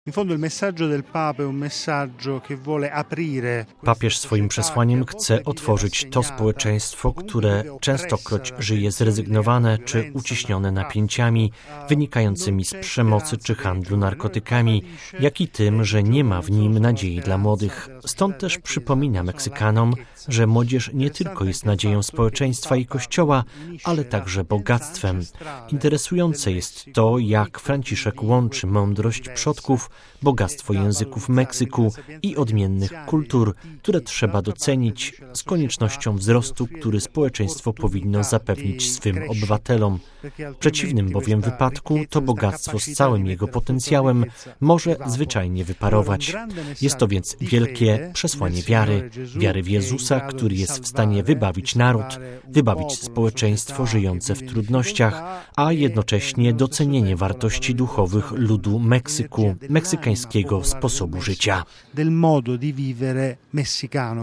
Papież swoim przesłaniem chce otworzyć to społeczeństwo, które częstokroć żyje zrezygnowane czy uciśnione napięciami wynikającymi z przemocy czy handlu narkotykami, jak i tym, że nie ma w nim nadziei dla młodych. Stąd też przypomina Meksykanom, że młodzież nie tylko jest nadzieją społeczeństwa i Kościoła, ale także bogactwem. Interesujące jest to, jak Franciszek łączy mądrość przodków, bogactwo języków Meksyku i odmiennych kultur, które trzeba docenić, z koniecznością wzrostu, który społeczeństwo powinno zapewnić swym obywatelom. W przeciwnym bowiem wypadku to bogactwo z całym jego potencjałem może zwyczajnie wyparować. Jest to więc wielkie przesłanie wiary w Jezusa, który jest w stanie wybawić naród, wybawić społeczeństwo żyjące w trudnościach, a jednocześnie docenienie wartości duchowych ludu Meksyku, meksykańskiego sposobu życia.